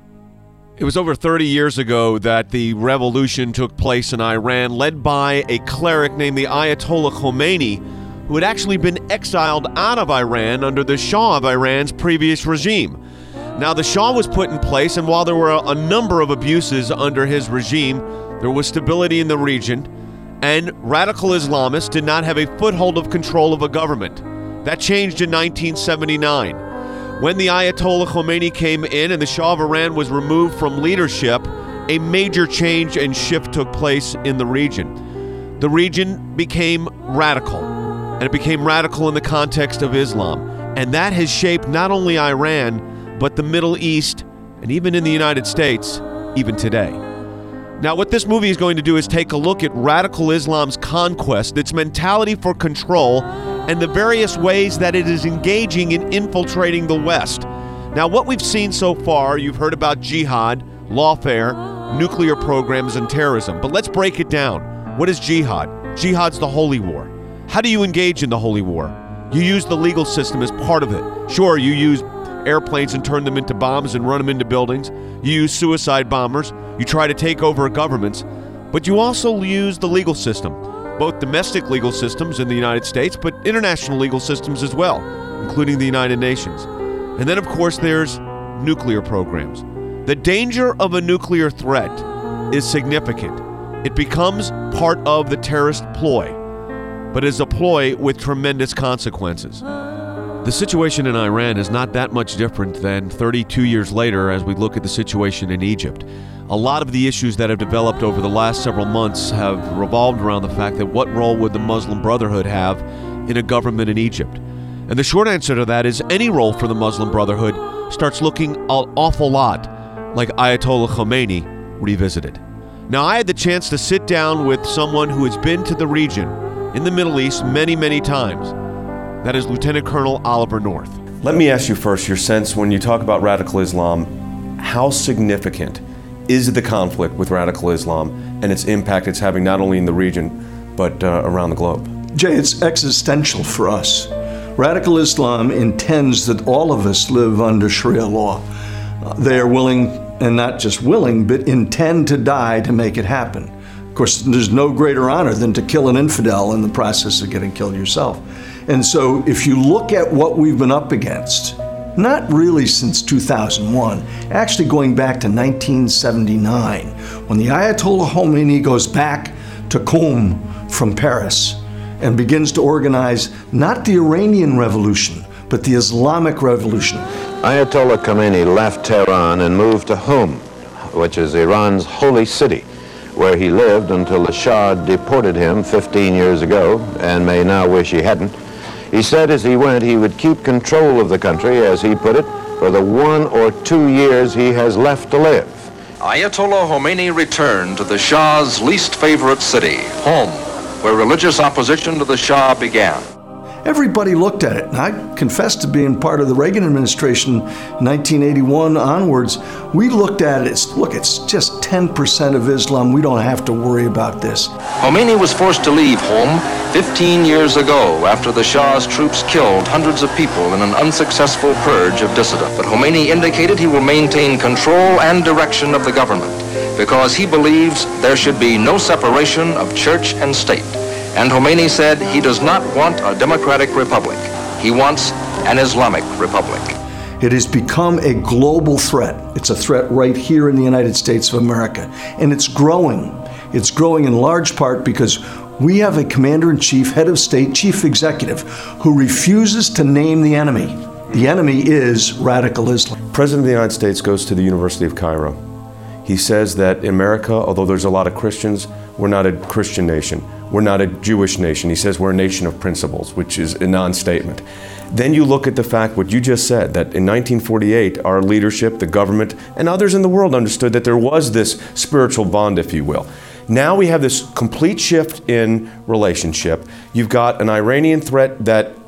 It was over thirty years ago that the revolution took place in Iran, led by a cleric named the Ayatollah Khomeini, who had actually been exiled out of Iran under the Shah of Iran's previous regime. Now, the Shah was put in place, and while there were a number of abuses under his regime, there was stability in the region, and radical Islamists did not have a foothold of control of a government. That changed in nineteen seventy-nine. When the Ayatollah Khomeini came in and the Shah of Iran was removed from leadership, a major change and shift took place in the region. The region became radical, and it became radical in the context of Islam. And that has shaped not only Iran, but the Middle East, and even in the United States, even today. Now, what this movie is going to do is take a look at radical Islam's conquest, its mentality for control, and the various ways that it is engaging in infiltrating the West. Now, what we've seen so far, you've heard about jihad, lawfare, nuclear programs, and terrorism. But let's break it down. What is jihad? Jihad's the holy war. How do you engage in the holy war? You use the legal system as part of it. Sure, you use airplanes and turn them into bombs and run them into buildings. You use suicide bombers. You try to take over governments. But you also use the legal system, both domestic legal systems in the United States, but international legal systems as well, including the United Nations. And then, of course, there's nuclear programs. The danger of a nuclear threat is significant. It becomes part of the terrorist ploy, but is a ploy with tremendous consequences. The situation in Iran is not that much different than thirty-two years later as we look at the situation in Egypt. A lot of the issues that have developed over the last several months have revolved around the fact that what role would the Muslim Brotherhood have in a government in Egypt? And the short answer to that is any role for the Muslim Brotherhood starts looking an awful lot like Ayatollah Khomeini revisited. Now, I had the chance to sit down with someone who has been to the region in the Middle East many, many times. That is Lieutenant Colonel Oliver North. Let me ask you first, your sense when you talk about radical Islam, how significant is the conflict with radical Islam and its impact it's having not only in the region, but uh, around the globe? Jay, it's existential for us. Radical Islam intends that all of us live under Sharia law. Uh, they are willing, and not just willing, but intend to die to make it happen. Of course, there's no greater honor than to kill an infidel in the process of getting killed yourself. And so if you look at what we've been up against, not really since two thousand one, actually going back to nineteen seventy-nine, when the Ayatollah Khomeini goes back to Qom from Paris and begins to organize not the Iranian Revolution, but the Islamic Revolution. Ayatollah Khomeini left Tehran and moved to Qom, which is Iran's holy city, where he lived until the Shah deported him fifteen years ago, and may now wish he hadn't. He said as he went he would keep control of the country, as he put it, for the one or two years he has left to live. Ayatollah Khomeini returned to the Shah's least favorite city, Qom, where religious opposition to the Shah began. Everybody looked at it, and I confess to being part of the Reagan administration in nineteen eighty-one onwards. We looked at it as, look, it's just ten percent of Islam. We don't have to worry about this. Khomeini was forced to leave Qom fifteen years ago after the Shah's troops killed hundreds of people in an unsuccessful purge of dissidents. But Khomeini indicated he will maintain control and direction of the government because he believes there should be no separation of church and state. And Khomeini said he does not want a democratic republic. He wants an Islamic republic. It has become a global threat. It's a threat right here in the United States of America. And it's growing. It's growing in large part because we have a commander-in-chief, head of state, chief executive, who refuses to name the enemy. The enemy is radical Islam. President of the United States goes to the University of Cairo. He says that in America, although there's a lot of Christians, we're not a Christian nation. We're not a Jewish nation. He says we're a nation of principles, which is a non-statement. Then you look at the fact, what you just said, that in nineteen forty-eight, our leadership, the government, and others in the world understood that there was this spiritual bond, if you will. Now we have this complete shift in relationship. You've got an Iranian threat that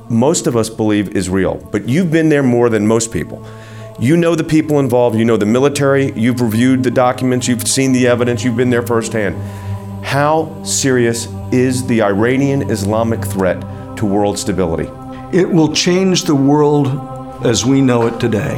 most of us believe is real, but you've been there more than most people. You know the people involved, you know the military, you've reviewed the documents, you've seen the evidence, you've been there firsthand. How serious is the Iranian Islamic threat to world stability? It will change the world as we know it today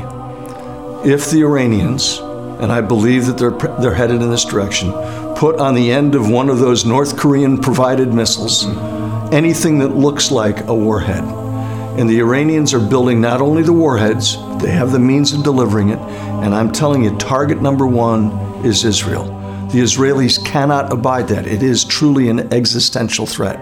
if the Iranians, and I believe that they're they're headed in this direction, put on the end of one of those North Korean provided missiles anything that looks like a warhead. And the Iranians are building not only the warheads, they have the means of delivering it, and I'm telling you, target number one is Israel. The Israelis cannot abide that. It is truly an existential threat.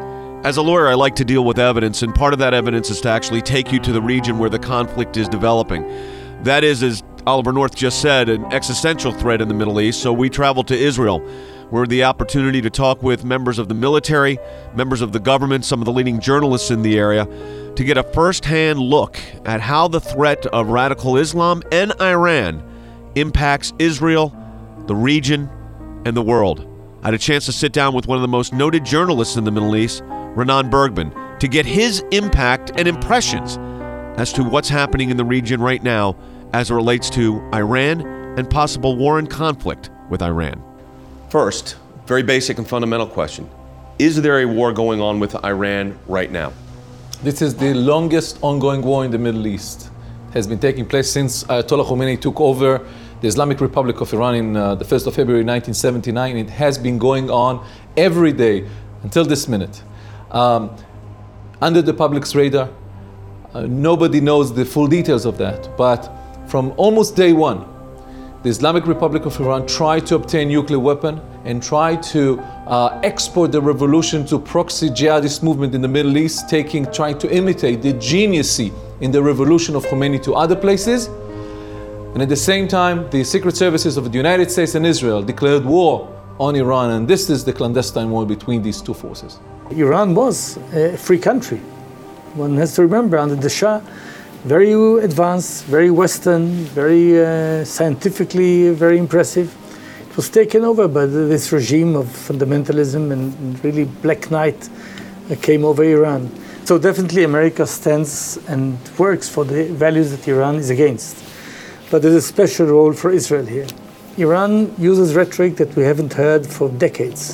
As a lawyer, I like to deal with evidence, and part of that evidence is to actually take you to the region where the conflict is developing. That is, as Oliver North just said, an existential threat in the Middle East, so we traveled to Israel. We had the opportunity to talk with members of the military, members of the government, some of the leading journalists in the area, to get a first-hand look at how the threat of radical Islam and Iran impacts Israel, the region, and the world. I had a chance to sit down with one of the most noted journalists in the Middle East, Renan Bergman, to get his impact and impressions as to what's happening in the region right now as it relates to Iran and possible war and conflict with Iran. First, very basic and fundamental question. Is there a war going on with Iran right now? This is the longest ongoing war in the Middle East. It has been taking place since Ayatollah Khomeini took over the Islamic Republic of Iran in uh, the first of February nineteen seventy-nine. It has been going on every day until this minute. Um, under the public's radar, uh, nobody knows the full details of that, but from almost day one, the Islamic Republic of Iran tried to obtain nuclear weapon and tried to uh, export the revolution to proxy jihadist movement in the Middle East, taking, trying to imitate the geniuses in the revolution of Khomeini to other places. And at the same time, the secret services of the United States and Israel declared war on Iran, and this is the clandestine war between these two forces. Iran was a free country. One has to remember, under the Shah, very advanced, very Western, very uh, scientifically very impressive. It was taken over by this regime of fundamentalism, and, and really Black Night uh, came over Iran. So definitely America stands and works for the values that Iran is against. But there's a special role for Israel here. Iran uses rhetoric that we haven't heard for decades.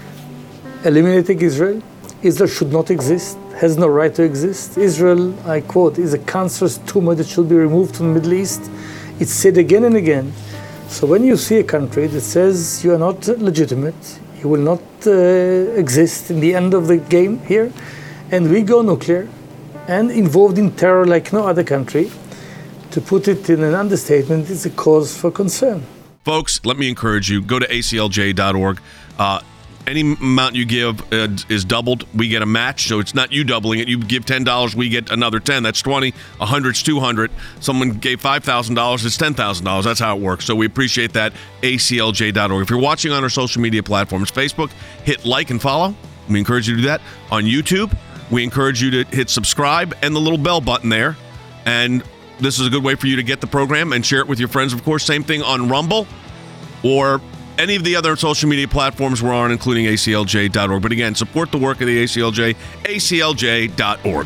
Eliminating Israel, Israel should not exist, has no right to exist. Israel, I quote, is a cancerous tumor that should be removed from the Middle East. It's said again and again. So when you see a country that says you are not legitimate, you will not uh, exist in the end of the game here, and we go nuclear and involved in terror like no other country, to put it in an understatement, is a cause for concern. Folks, let me encourage you, go to A C L J dot org. Uh, Any amount you give uh, is doubled. We get a match, so it's not you doubling it. You give ten dollars, we get another ten. That's twenty. one hundred's two hundred. Someone gave five thousand dollars, it's ten thousand dollars. That's how it works. So we appreciate that. A C L J dot org. If you're watching on our social media platforms, Facebook, hit like and follow. We encourage you to do that. On YouTube, we encourage you to hit subscribe and the little bell button there. And this is a good way for you to get the program and share it with your friends, of course. Same thing on Rumble or any of the other social media platforms we're on, including A C L J dot org. But again, support the work of the A C L J, A C L J dot org.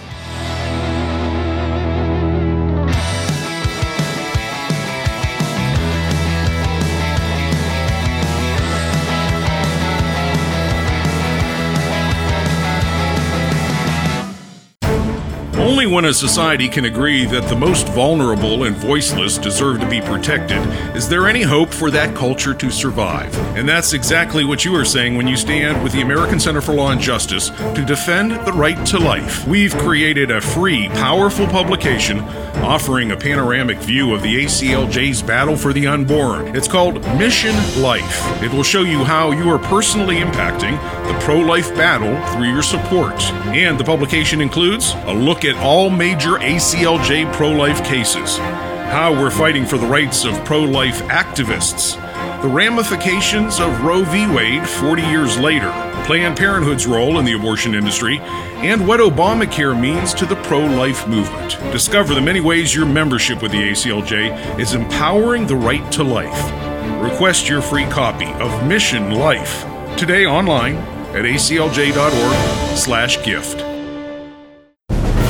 Only when a society can agree that the most vulnerable and voiceless deserve to be protected is there any hope for that culture to survive. And that's exactly what you are saying when you stand with the American Center for Law and Justice to defend the right to life. We've created a free, powerful publication offering a panoramic view of the A C L J's battle for the unborn. It's called Mission Life. It will show you how you are personally impacting the pro-life battle through your support. And the publication includes a look at all major A C L J pro-life cases, how we're fighting for the rights of pro-life activists, the ramifications of Roe v. Wade forty years later, Planned Parenthood's role in the abortion industry, and what Obamacare means to the pro-life movement. Discover the many ways your membership with the A C L J is empowering the right to life. Request your free copy of Mission Life today online at A C L J dot org slash gift.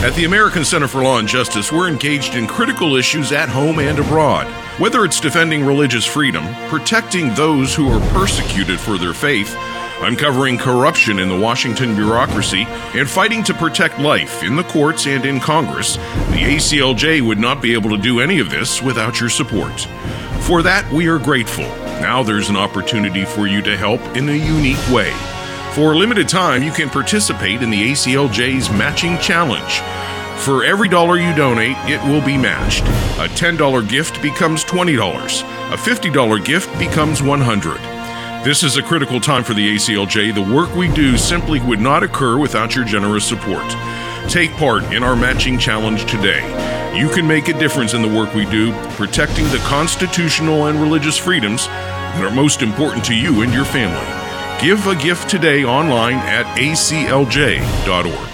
At the American Center for Law and Justice, we're engaged in critical issues at home and abroad. Whether it's defending religious freedom, protecting those who are persecuted for their faith, uncovering corruption in the Washington bureaucracy, and fighting to protect life in the courts and in Congress, the A C L J would not be able to do any of this without your support. For that, we are grateful. Now there's an opportunity for you to help in a unique way. For a limited time, you can participate in the A C L J's Matching Challenge. For every dollar you donate, it will be matched. A ten dollars gift becomes twenty dollars. A fifty dollars gift becomes one hundred dollars. This is a critical time for the A C L J. The work we do simply would not occur without your generous support. Take part in our Matching Challenge today. You can make a difference in the work we do, protecting the constitutional and religious freedoms that are most important to you and your family. Give a gift today online at A C L J dot org.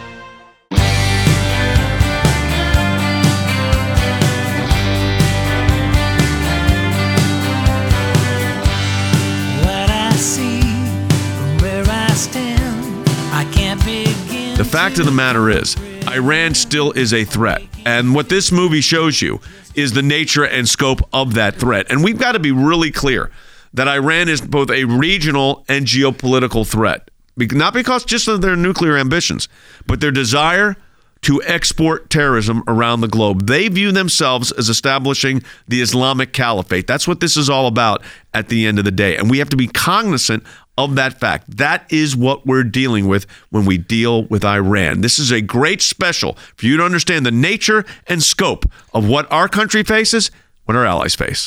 The fact of the matter is, Iran still is a threat. And what this movie shows you is the nature and scope of that threat. And we've got to be really clear that Iran is both a regional and geopolitical threat. Not because just of their nuclear ambitions, but their desire to export terrorism around the globe. They view themselves as establishing the Islamic Caliphate. That's what this is all about at the end of the day. And we have to be cognizant of that fact. That is what we're dealing with when we deal with Iran. This is a great special for you to understand the nature and scope of what our country faces, what our allies face.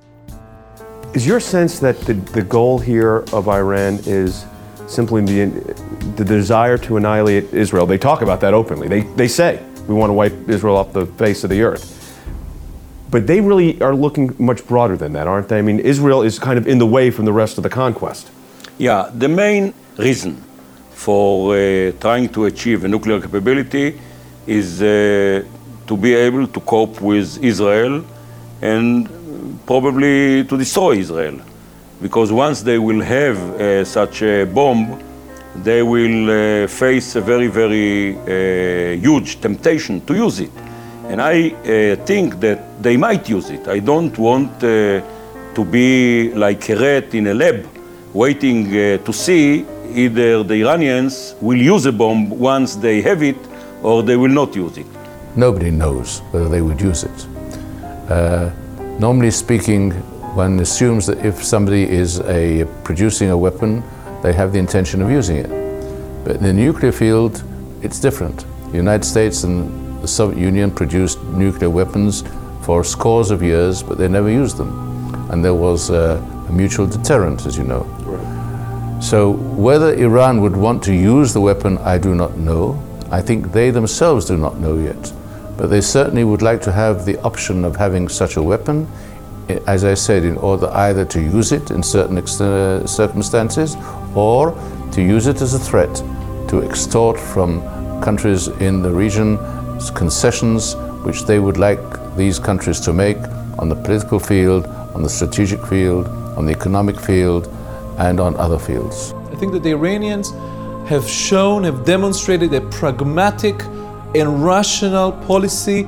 Is your sense that the, the goal here of Iran is simply the, the desire to annihilate Israel? They talk about that openly. They, they say, we want to wipe Israel off the face of the earth. But they really are looking much broader than that, aren't they? I mean, Israel is kind of in the way from the rest of the conquest. Yeah, the main reason for uh, trying to achieve a nuclear capability is uh, to be able to cope with Israel and probably to destroy Israel. Because once they will have uh, such a bomb, they will uh, face a very, very uh, huge temptation to use it. And I uh, think that they might use it. I don't want uh, to be like a rat in a lab, waiting uh, to see either the Iranians will use a bomb once they have it or they will not use it. Nobody knows whether they would use it. Uh, normally speaking, one assumes that if somebody is a, producing a weapon, they have the intention of using it. But in the nuclear field, it's different. The United States and the Soviet Union produced nuclear weapons for scores of years, but they never used them. And there was a, a mutual deterrent, as you know. Right. So whether Iran would want to use the weapon, I do not know. I think they themselves do not know yet. But they certainly would like to have the option of having such a weapon, as I said, in order either to use it in certain ex- uh, circumstances or to use it as a threat to extort from countries in the region concessions which they would like these countries to make on the political field, on the strategic field, on the economic field, and on other fields. I think that the Iranians have shown, have demonstrated a pragmatic and rational policy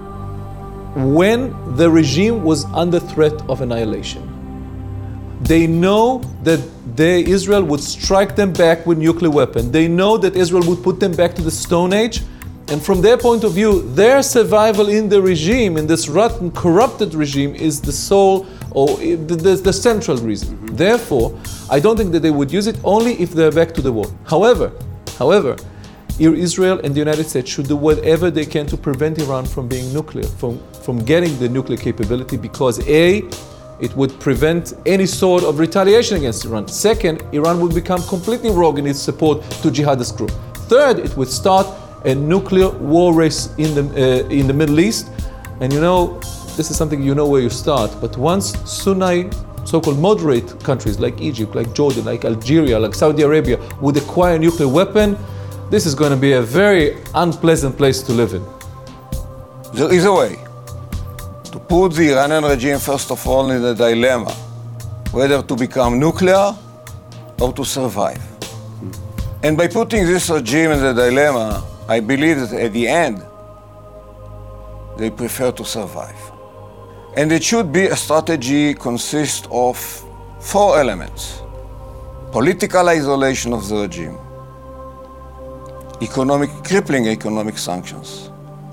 when the regime was under threat of annihilation. They know that they, Israel would strike them back with nuclear weapons. They know that Israel would put them back to the Stone Age. And from their point of view, their survival in the regime, in this rotten, corrupted regime, is the sole or the, the, the central reason. Mm-hmm. Therefore, I don't think that they would use it only if they're back to the war. However, however, Israel and the United States should do whatever they can to prevent Iran from being nuclear, from, from getting the nuclear capability, because A, it would prevent any sort of retaliation against Iran. Second, Iran would become completely rogue in its support to jihadist group. Third, it would start a nuclear war race in the, uh, in the Middle East. And you know, this is something you know where you start, but once Sunni, so-called moderate countries like Egypt, like Jordan, like Algeria, like Saudi Arabia would acquire a nuclear weapon, this is going to be a very unpleasant place to live in. There is a way to put the Iranian regime, first of all, in a dilemma, whether to become nuclear or to survive. And by putting this regime in the dilemma, I believe that at the end, they prefer to survive. And it should be a strategy consist of four elements: political isolation of the regime, economic, crippling economic sanctions,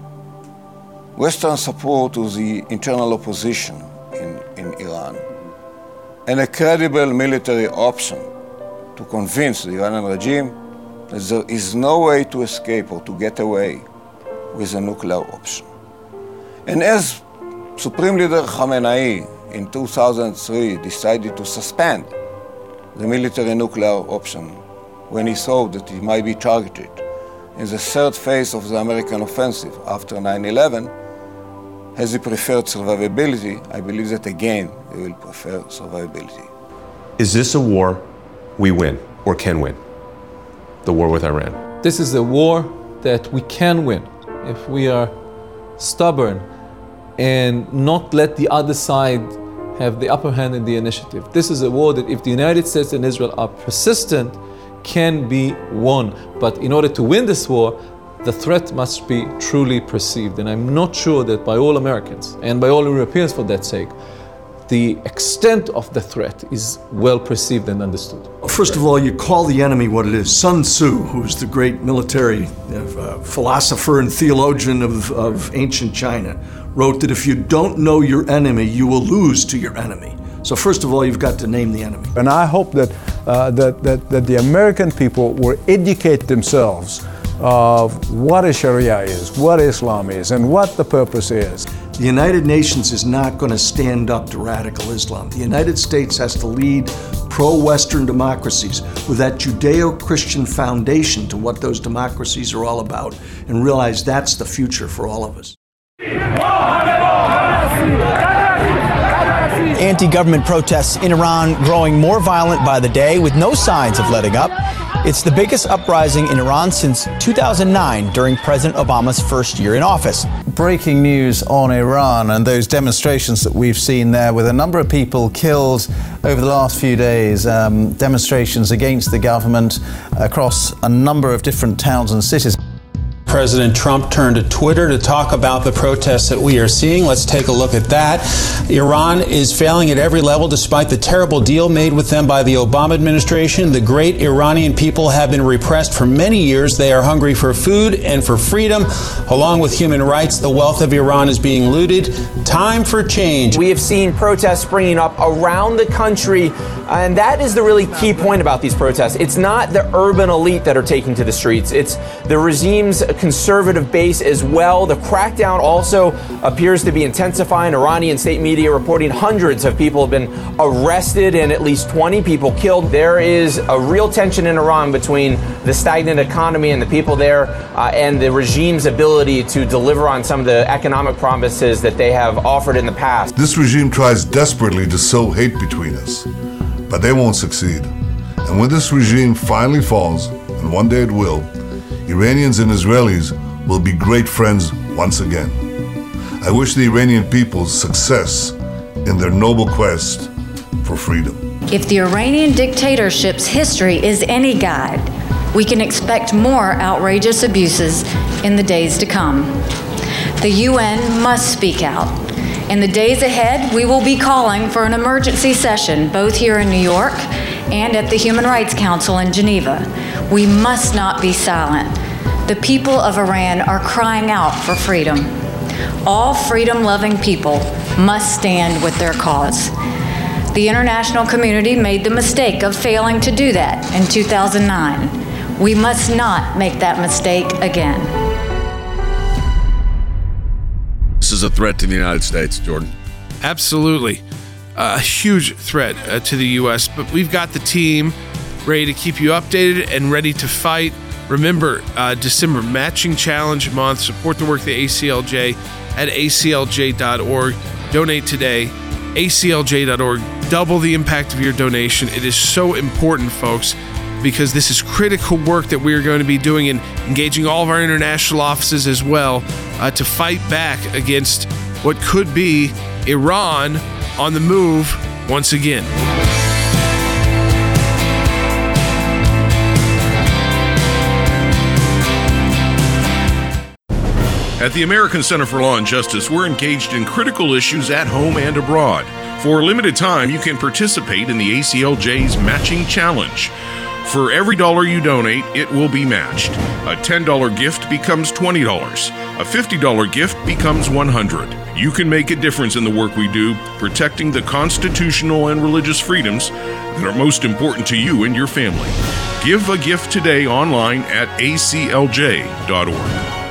Western support to the internal opposition in, in Iran, and a credible military option to convince the Iranian regime that there is no way to escape or to get away with a nuclear option. And as Supreme Leader Khamenei in two thousand three decided to suspend the military nuclear option when he saw that he might be targeted in the third phase of the American offensive after nine eleven, has he preferred survivability, I believe that again he will prefer survivability. Is this a war we win or can win? The war with Iran. This is a war that we can win if we are stubborn and not let the other side have the upper hand in the initiative. This is a war that if the United States and Israel are persistent, can be won. But in order to win this war, the threat must be truly perceived. And I'm not sure that by all Americans, and by all Europeans for that sake, the extent of the threat is well perceived and understood. First of all, you call the enemy what it is. Sun Tzu, who's the great military uh, philosopher and theologian of, of ancient China, wrote that if you don't know your enemy, you will lose to your enemy. So first of all, you've got to name the enemy. And I hope that, uh, that, that, that the American people will educate themselves of what a Sharia is, what Islam is, and what the purpose is. The United Nations is not going to stand up to radical Islam. The United States has to lead pro-Western democracies with that Judeo-Christian foundation to what those democracies are all about, and realize that's the future for all of us. Anti-government protests in Iran growing more violent by the day with no signs of letting up. It's the biggest uprising in Iran since two thousand nine during President Obama's first year in office. Breaking news on Iran and those demonstrations that we've seen there with a number of people killed over the last few days. Um, demonstrations against the government across a number of different towns and cities. President Trump turned to Twitter to talk about the protests that we are seeing. Let's take a look at that. Iran is failing at every level despite the terrible deal made with them by the Obama administration. The great Iranian people have been repressed for many years. They are hungry for food and for freedom. Along with human rights, the wealth of Iran is being looted. Time for change. We have seen protests springing up around the country, and that is the really key point about these protests. It's not the urban elite that are taking to the streets. It's the regime's conservative base as well. The crackdown also appears to be intensifying. Iranian state media reporting hundreds of people have been arrested and at least twenty people killed. There is a real tension in Iran between the stagnant economy and the people there uh, and the regime's ability to deliver on some of the economic promises that they have offered in the past. This regime tries desperately to sow hate between us, but they won't succeed. And when this regime finally falls, and one day it will, Iranians and Israelis will be great friends once again. I wish the Iranian people success in their noble quest for freedom. If the Iranian dictatorship's history is any guide, we can expect more outrageous abuses in the days to come. The U N must speak out. In the days ahead, we will be calling for an emergency session both here in New York and at the Human Rights Council in Geneva. We must not be silent. The people of Iran are crying out for freedom. All freedom-loving people must stand with their cause. The international community made the mistake of failing to do that in two thousand nine. We must not make that mistake again. This is a threat to the United States, Jordan. Absolutely. A huge threat uh, to the U S, but we've got the team ready to keep you updated and ready to fight. Remember, uh, December Matching Challenge Month. Support the work of the A C L J at A C L J dot org. Donate today, A C L J dot org. Double the impact of your donation. It is so important, folks, because this is critical work that we are going to be doing and engaging all of our international offices as well uh, to fight back against what could be Iran on the move once again. At the American Center for Law and Justice, we're engaged in critical issues at home and abroad. For a limited time, you can participate in the A C L J's Matching Challenge. For every dollar you donate, it will be matched. A ten dollar gift becomes twenty dollars. A fifty dollar gift becomes one hundred dollars. You can make a difference in the work we do, protecting the constitutional and religious freedoms that are most important to you and your family. Give a gift today online at A C L J dot org.